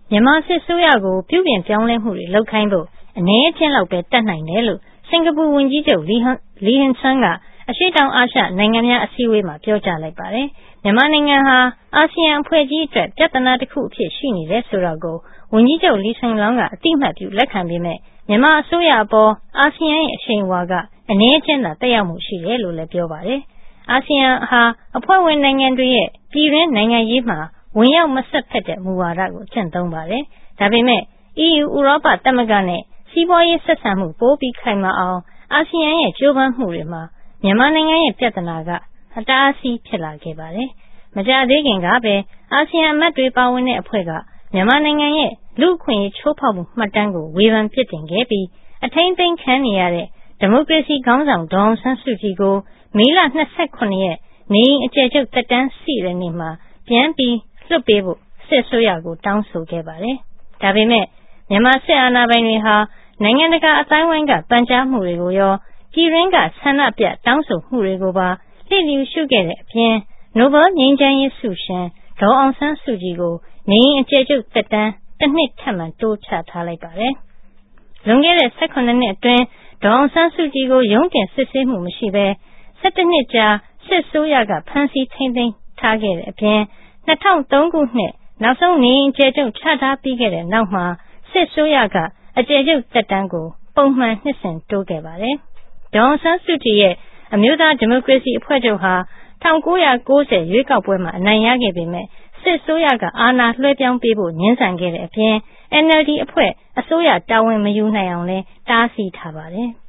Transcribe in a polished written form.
မြန်မာစစ်ဆိုးရကိုပြုပြင်ပြောင်းလဲမှုတွေလုပ်ခိုင်းဖို့အနည်းအကျဉ်းလောက်ပဲတတ်နိုင်တယ်လို့စင်ကာပူဝန်ကြီးချုပ်လီဟင်ဆန်းကအရှေ့တောင်အာရှနိုင်ငံများအစည်းအဝေးမှာပြောကြားလိုက်ပါတယ်။မြန်မာနိုင်ငံဟာအာဆီယံအဖွဲ့ကြီးအတွက်ပြဿနာတစ်ခုအဖြစ်ရှိနေတယ်ဆိုတာကိုဝန်ကြီးချုပ်လီဆင်လောင်းကအတိအမှတ်ပြုလက်ခံပေမဲ့မြန်မာအစိုးရအပေါ်အာဆီယံရဲ့အရှိန်အဝါကအနည်းအကျဉ်းသာသက်ရောက်မှုရှိတယ်လို့လည်းပြောပါတယ်။အာဆီယံဟာအဖွဲ့ဝင်နိုင်ငံတွေရဲ့ပြည်တွင်းနိုင်ငံရေးမှာဝင်ရောက်မဆက်ဖက်တဲ့မူဝါဒကိုကျင့်သုံးပါတယ်။ဒါပေမဲ့ EU ဥရောပသမဂ္ဂနဲ့စီးပွားရေးဆက်ဆံမှုပိုပြီးခိုင်မာအောင်အာဆီယံရဲ့ကြိုးပမ်းမှုတွေမှာမြန်မာနိုင်ငံရဲ့ပြဿနာကအတားအဆီးဖြစ်လာခဲ့ပါတယ်။မကြာသေးခင်ကပဲအာဆီယံအမတ်တွေပါဝင်တဲ့အဖွဲ့ကမြန်မာနိုင်ငံရဲ့လူ့အခွင့်အရေးချိုးဖောက်မှုမှတ်တမ်းကိုဝေဖန်ပြစ်တင်ခဲ့ပြီးအထိန်းသိမ်းခံနေရတဲ့ဒီမိုကရေစီခေါင်းဆောင်ဒေါ်အောင်ဆန်းစုကြည်ကိုမေလ29ရက်နေအိမ်အကျယ်ချုပ်သက်တမ်းရှိတဲ့နေ့မှာပြန်ပြီးလွှတ်ပေးဖို့စစ်အစိုးရကိုတောင်းဆိုခဲ့ပါတယ်။ဒါပေမဲ့မြန်မာစစ်အာဏာပိုင်တွေဟာနိုင်ငံတကာအသိုင်းအဝိုင်းကပန်ကြားမှုတွေကိုရောပြည်တွင်းကဆန္ဒပြတောင်းဆိုမှုတွေကိုပါလျစ်လျူရှုခဲ့တဲ့အပြင်နိုဘယ်ငြိမ်းချမ်းရေးဆုရှင်ဒေါ်အောင်ဆန်းစုကြည်ကိုနေအိမ်အကျယ်ချုပ်သက်တမ်းတစ်နှစ်ထပ်မံတိုးချထားလိုက်ပါတယ်။လွန်ခဲ့တဲ့18နှစ်အတွင်းဒေါ်အောင်ဆန်းစုကြည်ကိုရုံးတင်စစ်ဆေးမှုမရှိဘဲ17နှစ်ကြာစစ်ဆိုးရကဖမ်းဆီးထိန်းသိမ်းထားခဲ့တဲ့အပြင်2003ခုနှစ်နောက်ဆုံးနေအိမ်အကျယ်ချုပ်ချထားပြီးခဲ့တဲ့နောက်မှာစစ်ဆိုးရကအကျယ်ချုပ်သက်တမ်းကိုပုံမှန်နှစ်စဉ်တိုးခဲ့ပါတယ်။ဒေါ်အောင်ဆန်းစုကြည်ရဲ့အမျိုးသားဒီမိုကရေစီအဖွဲ့ချုပ်ဟာ1990ရွေးကောက်ပွဲမှာအနိုင်ရခဲ့ပေမဲ့စစ်ဆိုးရကအာဏာလွှဲပြောင်းပေးဖို့ငြင်းဆန်ခဲ့တဲ့အပြင် NLD အဖွဲ့အစိုးရတာဝန်မယူနိုင်အောင်လဲတားဆီးထားပါတယ်။